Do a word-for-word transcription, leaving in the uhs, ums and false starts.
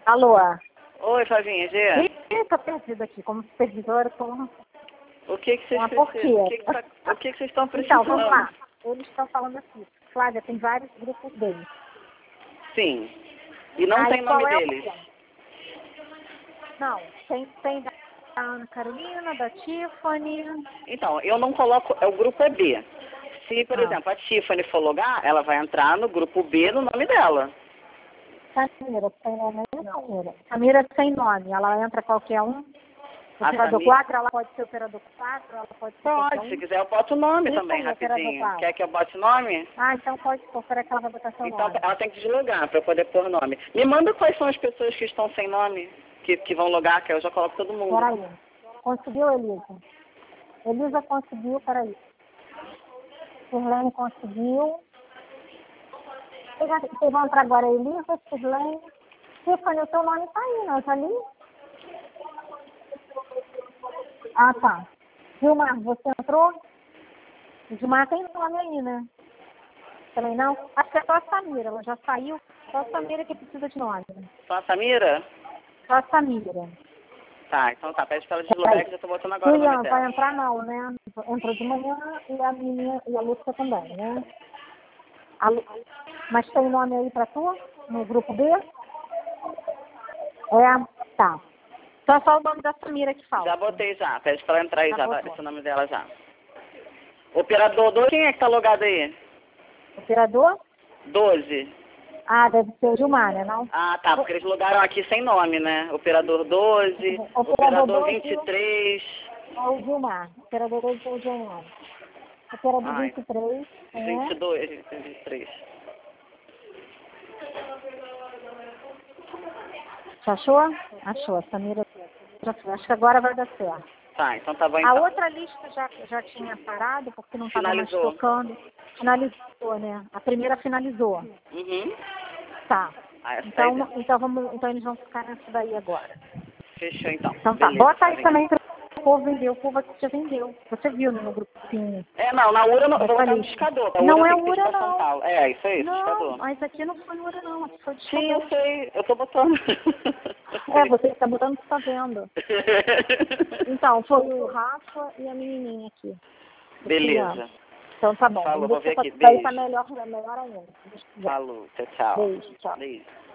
Alô? Oi, Flavinha, Gê. Ih, tô perdida aqui. Como supervisora, tô O que que vocês uma precisam? O porquê. que que, tá, o que que vocês estão Então, precisando? vamos lá. Eles estão falando aqui. Flávia, tem vários grupos deles. Sim. E não Aí, tem qual nome é o deles? problema? Não, tem, tem da Ana Carolina, da Tiffany. Então, eu não coloco, é o grupo é B. Se, por Ah. exemplo, a Tiffany for logar, ela vai entrar no grupo B no nome dela. Samira, sem nome aí, Samira. Samira sem nome. Ela entra qualquer um. A Operador Samira- quatro, ela pode ser operador quatro, ela pode ser qualquer Pode, se um. quiser eu boto o nome Sim, também, sim, operador rapidinho. quatro. Quer que eu bote nome? Ah, então pode pôr. Será que ela vai botar seu Então nome? ela tem que deslogar para eu poder pôr nome. Me manda quais são as pessoas que estão sem nome, que, que vão logar, que eu já coloco todo mundo. Peraí. Conseguiu, Elisa? Elisa conseguiu, peraí. Sirlene conseguiu. Vocês já- vocês vão entrar agora, Elisa, Sirlene. Tiffany, o seu nome tá aí, não? Tá ali? Ah, tá. Gilmar, você entrou? O Gilmar tem nome aí, né? Também não? Acho que é só a Samira, ela já saiu. Só a Samira que precisa de nome. Só a Samira? Só a Samira. Tá, então tá, pede pra ela deslogar que eu já tô botando agora o Julian, nome vai dela. entrar não, né? Entrou de manhã e a minha e a Lúcia também, né? A Lu... Mas tem nome aí pra tu? No grupo B? É, tá. Então é só o nome da Samira que falta. Já botei já, pede pra ela entrar aí Já já, botou. vai, esse é o nome dela já. Operador doze, quem é que tá logado aí? Operador? doze. Ah, deve ser o Gilmar, né? Não? Ah, tá, porque eles logaram aqui sem nome, né? Operador doze, Operador operador doze. vinte e três. É o Gilmar. Operador dois é o Gilmar. Operador Ai, vinte e três. É. vinte e dois, vinte e três. Já achou? Achou. A Samira já foi. Acho que agora vai dar certo. Tá, então tá bom A então. outra lista já, já tinha parado, porque não estava mais Finalizou. tocando. Finalizou, né? A primeira finalizou. Uhum. Tá. Ah, essa Então, daí. então, vamos, então eles vão ficar nessa daí agora. Fechou então. Então tá. Beleza, Bota aí Flavinha. também para o povo vender. O povo aqui já vendeu. Você viu no grupinho. É, não, na URA não, eu vou Essa botar no lista. discador. A Não URA é tem que pedir URA, pra São não. Paulo. É, isso aí, Não, discador. mas aqui não foi URA, não. Aqui foi Sim, eu discador. sei, eu tô botando. É, você que está botando, você tá vendo. Então, foi o Rafa e a menininha aqui. Beleza. Então tá bom. Falou, Deixa vou ver eu aqui. daí tá Beijo. melhor, melhor ainda. Deixa eu ver. Falou, tchau, tchau. Beijo, tchau. Beijo.